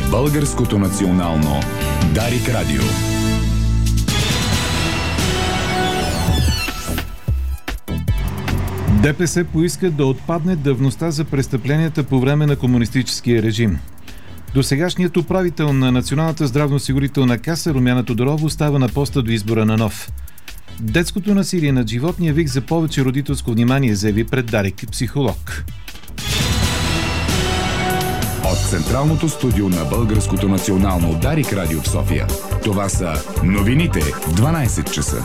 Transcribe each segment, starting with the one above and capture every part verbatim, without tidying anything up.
е Българското национално Дарик Радио. ДПС поиска да отпадне давността за престъпленията по време на комунистическия режим. Досегашният управител на Националната здравноосигурителна каса Румяна Тодорова остава на поста до избора на нов. Детското насилие над животния вик за повече родителско внимание, заяви пред Дарик психолог. От Централното студио на Българското национално Дарик Радио в София. Това са новините в дванайсет часа.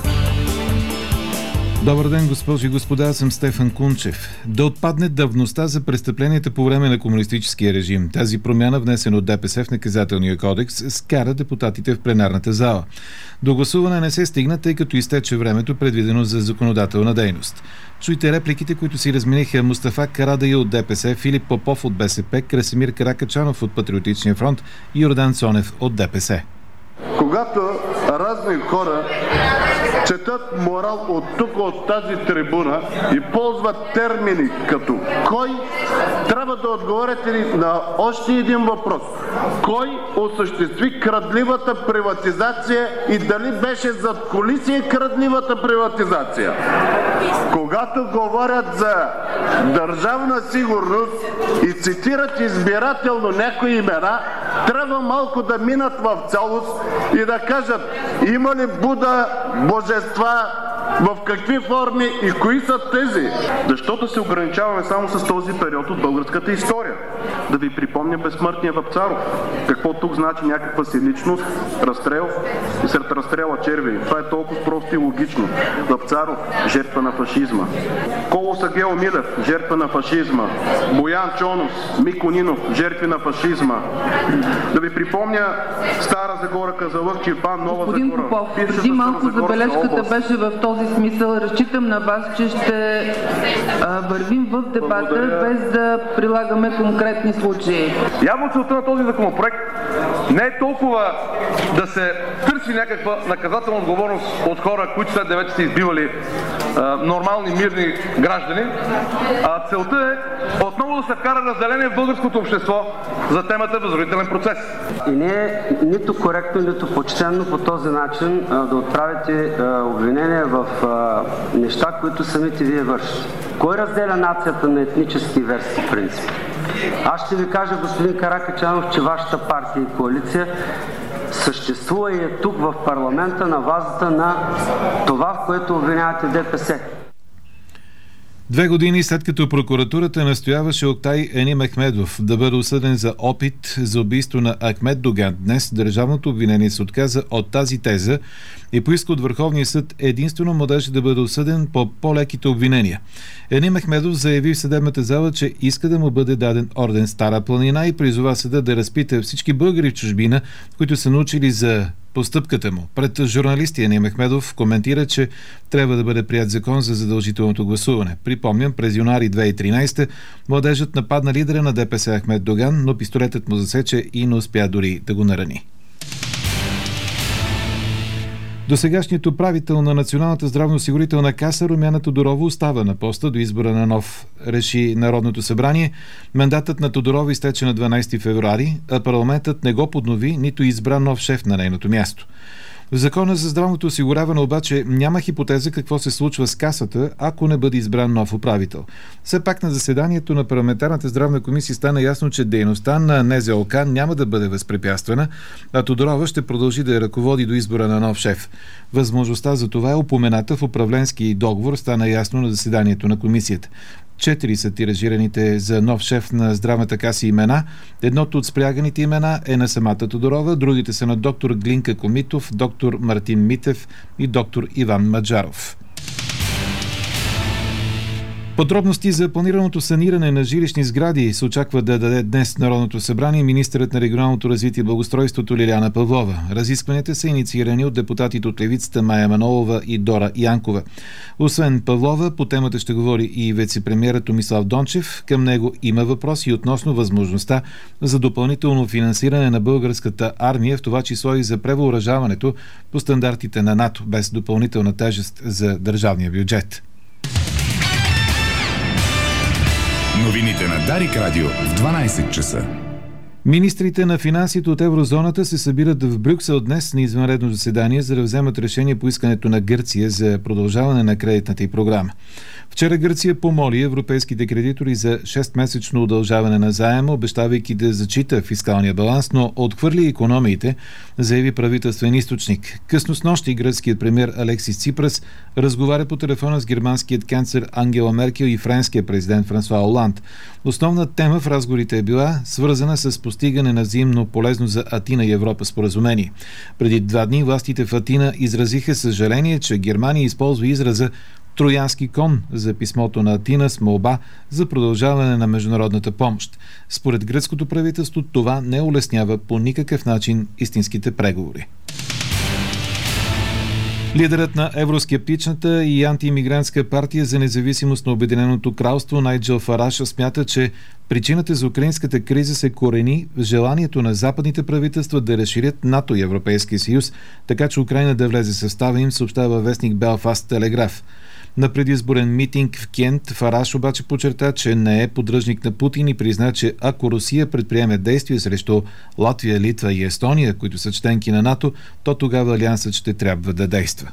Добър ден, госпожи и господа, аз съм Стефан Кунчев. Да отпадне давността за престъпленията по време на комунистическия режим. Тази промяна, внесена от ДПС в наказателния кодекс, скара депутатите в пленарната зала. До гласуване не се стигна, тъй като изтече времето, предвидено за законодателна дейност. Чуйте репликите, които си размениха Мустафа Карадайъ от ДПС, Филип Попов от БСП, Красимир Каракачанов от Патриотичния фронт и Йордан Цонев от ДПС. Когато разни хора четат морал от тук, от тази трибуна и ползват термини като кой, трябва да отговорите ли на още един въпрос. Кой осъществи крадливата приватизация и дали беше задкулисие крадливата приватизация? Когато говорят за държавна сигурност и цитират избирателно някои имена, трябва малко да минат в цялост и да кажат има ли Буда, божества, в какви форми и кои са тези. Защото се ограничаваме само с този период от българската история. Да ви припомня безсмъртния Вапцаров. Какво тук значи някаква си личност, разстрел и сред разстрела черви. Това е толкова просто и логично. Вапцаров, жертва на фашизма. Колос Агел Милев, жертва на фашизма. Боян Чонос, Мико Нинов, жертви на фашизма. Да ви припомня Стара Загора, Казалък, Чирпан, Нова Господин Загора. Попов, преди малко забележката беше в този смисъл. Разчитам на вас, че ще а, вървим в дебата, благодаря, без да прилагаме конкретни случаи. Явно целта на този законопроект не е толкова да се търси някаква наказателна отговорност от хора, които след девети са избивали а, нормални, мирни граждани, а целта е отново да се вкара разделение в българското общество за темата възродителен процес. И не е нито коректно, нито почтенно по този начин а, да отправите а, обвинения в а, неща, които самите вие вършите. Кой разделя нацията на етнически и верски принцип? Аз ще ви кажа, господин Каракачанов, че вашата партия и коалиция съществува и е тук в парламента на базата на това, в което обвинявате ДПС. Две години след като прокуратурата настояваше Октай Енимехмедов да бъде осъден за опит за убийство на Ахмед Доган, днес държавното обвинение се отказа от тази теза и поиска от Върховния съд единствено младежът да бъде осъден по по-леките обвинения. Енимехмедов заяви в съдебната зала, че иска да му бъде даден орден Стара планина и призова съда да разпита всички българи в чужбина, които са научили за постъпката му. Пред журналисти Енимехмедов коментира, че трябва да бъде прият закон за задължителното гласуване. Припомням, през януари две хиляди и тринайсета младежът нападна лидера на ДПС Ахмед Доган, но пистолетът му засече и не успя дори да го нарани. Досегашният управител на Националната здравноосигурителна каса Румяна Тодорова остава на поста до избора на нов, реши Народното събрание. Мандатът на Тодорова изтече на дванайсети февруари, а парламентът не го поднови, нито избра нов шеф на нейното място. В Закона за здравното осигуряване обаче няма хипотеза какво се случва с касата, ако не бъде избран нов управител. Все пак на заседанието на парламентарната здравна комисия стана ясно, че дейността на НЗОК няма да бъде възпрепятствана, а Тодорова ще продължи да я ръководи до избора на нов шеф. Възможността за това е упомената в управленски договор, стана ясно на заседанието на комисията. Четири са тиражираните за нов шеф на здравната каса имена. Едното от спряганите имена е на самата Тодорова, другите са на доктор Глинка Комитов, доктор Мартин Митев и доктор Иван Маджаров. Подробности за планираното саниране на жилищни сгради се очаква да даде днес Народното събрание министърът на регионалното развитие и благоустройството Лиляна Павлова. Разискванията са инициирани от депутатите от левицата Мая Манолова и Дора Янкова. Освен Павлова, по темата ще говори и вице-премиерът Томислав Дончев. Към него има въпроси относно възможността за допълнително финансиране на българската армия, в това число и за превъоръжаването по стандартите на НАТО, без допълнителна тежест за държавния бюджет. Новините на Дарик Радио в дванайсет часа. Министрите на финансите от еврозоната се събират в Брюксел днес на извънредно заседание, за да вземат решение по искането на Гърция за продължаване на кредитната й програма. Вчера Гърция помоли европейските кредитори за шестмесечно удължаване на заема, обещавайки да зачита фискалния баланс, но отхвърли икономиите, заяви правителствен източник. Късно снощи гръцкият премиер Алексис Ципрас разговаря по телефона с германският канцлер Ангела Меркел и френския президент Франсуа Оланд. Основна тема в разговорите е била свързана с постигане на взаимно полезно за Атина и Европа споразумение. Преди два дни властите в Атина изразиха съжаление, че Германия използва израза троянски кон за писмото на Атина с молба за продължаване на международната помощ. Според гръцкото правителство това не улеснява по никакъв начин истинските преговори. Лидерът на евроскептичната и антиимигрантска партия за независимост на Обединеното кралство Найджел Фараш смята, че причината за украинската криза се корени в желанието на западните правителства да разширят НАТО и Европейския съюз, така че Украйна да влезе в състава им, съобщава вестник Белфаст Телеграф. На предизборен митинг в Кент Фараш обаче подчерта, че не е поддръжник на Путин и призна, че ако Русия предприеме действия срещу Латвия, Литва и Естония, които са членки на НАТО, то тогава алиансът ще трябва да действа.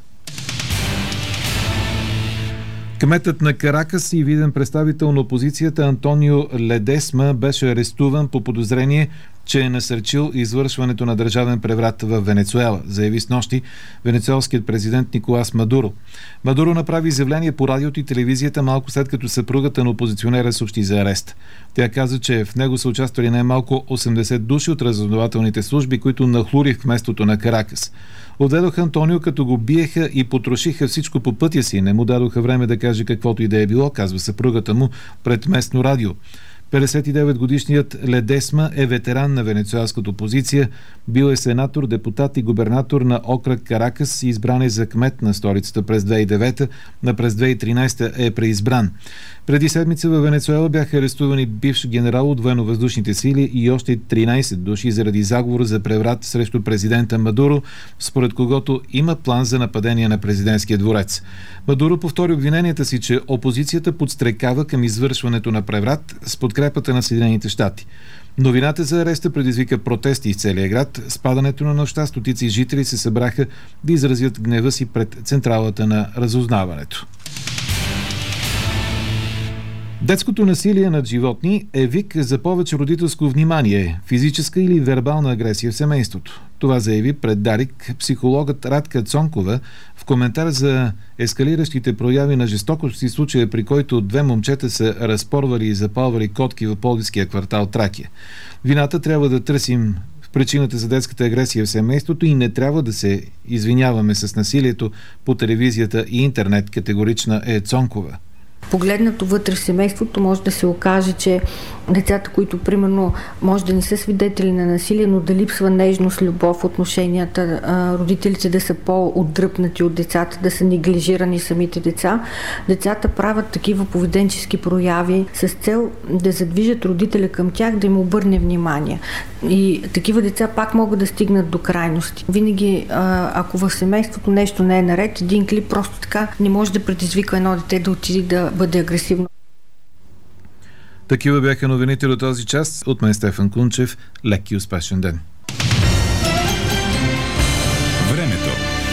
Кметът на Каракас и виден представител на опозицията Антонио Ледесма беше арестуван по подозрение, че е насърчил извършването на държавен преврат в Венецуела, заяви снощи венецуелският президент Николас Мадуро. Мадуро направи изявление по радиото и телевизията малко след като съпругата на опозиционера съобщи за арест. Тя каза, че в него са участвали най-малко осемдесет души от разузнавателните служби, които нахлури в местото на Каракас. Отведоха Антонио, като го биеха и потрошиха всичко по пътя си. Не му дадоха време да каже каквото и да е било, казва съпругата му пред местно радио. петдесет и девет годишният Ледесма е ветеран на венецуелската опозиция, бил е сенатор, депутат и губернатор на окръг Каракас и избран е за кмет на столицата през две хиляди и девета, на през две хиляди и тринадесета е преизбран. Преди седмица във Венецуела бяха арестувани бивш генерал от военно-въздушните сили и още тринадесет души заради заговор за преврат срещу президента Мадуро, според когото има план за нападение на президентския дворец. Мадуро повтори обвиненията си, че опозицията подстрекава към извършването на преврат с подкрепата на Съединените щати. Новината за ареста предизвика протести из целия град. С падането на нощта стотици жители се събраха да изразят гнева си пред централата на разузнаването. Детското насилие над животни е вик за повече родителско внимание, физическа или вербална агресия в семейството. Това заяви пред Дарик психологът Радка Цонкова в коментар за ескалиращите прояви на жестокост и случая, при който две момчета са разпорвали и запалвали котки в Пловдивския квартал Тракия. Вината трябва да търсим в причината за детската агресия в семейството и не трябва да се извиняваме с насилието по телевизията и интернет, категорична е Цонкова. Погледнато вътре в семейството може да се окаже, че децата, които примерно може да не са свидетели на насилие, но да липсва нежност, любов, отношенията, родителите да са по-отдръпнати от децата, да са неглижирани самите деца. Децата правят такива поведенчески прояви с цел да задвижат родителя към тях, да им обърне внимание. И такива деца пак могат да стигнат до крайности. Винаги, ако в семейството нещо не е наред, един клип просто така не може да предизвика едно дете да отиде да бъде агресивно. Такива бяха новините до този час. От мен Стефан Кунчев. Лек и успешен ден. Времето.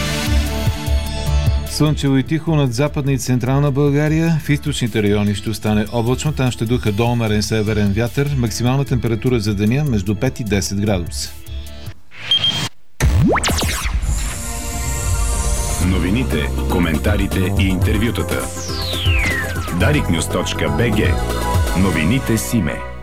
Слънчево и тихо над западна и централна България. В източните райони ще остане облачно. Там ще духа до умерен северен вятър. Максимална температура за деня между пет и десет градуса. Новините, коментарите и интервютата. дарик нюз точка би джи. Новините Симе.